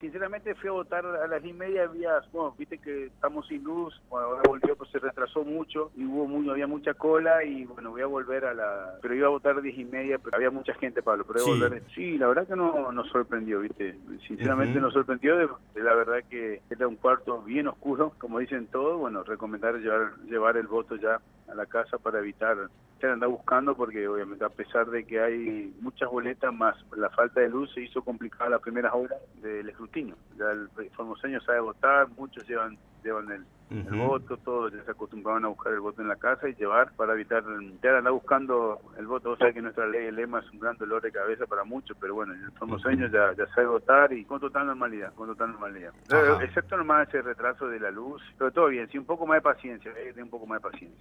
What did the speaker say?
sinceramente fui a votar a las 10:30, bueno, viste que estamos sin luz, bueno, ahora volvió, pues se retrasó mucho y había mucha cola y bueno, voy a volver pero iba a votar a 10:30, pero había mucha gente, Pablo, pero voy a Sí. volver. Sí, la verdad que no nos sorprendió, viste, sinceramente Ujú. nos sorprendió, de la verdad que era un cuarto bien oscuro, como dicen todos, bueno, recomendar llevar el voto ya a la casa para evitar andar buscando, porque obviamente a pesar de que hay muchas boletas, más la falta de luz se hizo complicada las primeras horas del escrutinio. Ya el formoseño sabe votar, muchos llevan el Ujú. voto, todos ya se acostumbraban a buscar el voto en la casa y llevar para evitar andar buscando el voto. O sea que nuestra ley, el lema es un gran dolor de cabeza para muchos, pero bueno, el formoseño Ujú. ya sabe votar y con total normalidad, Ajá. Excepto nomás ese retraso de la luz, pero todo bien, sí, un poco más de paciencia, un poco más de paciencia.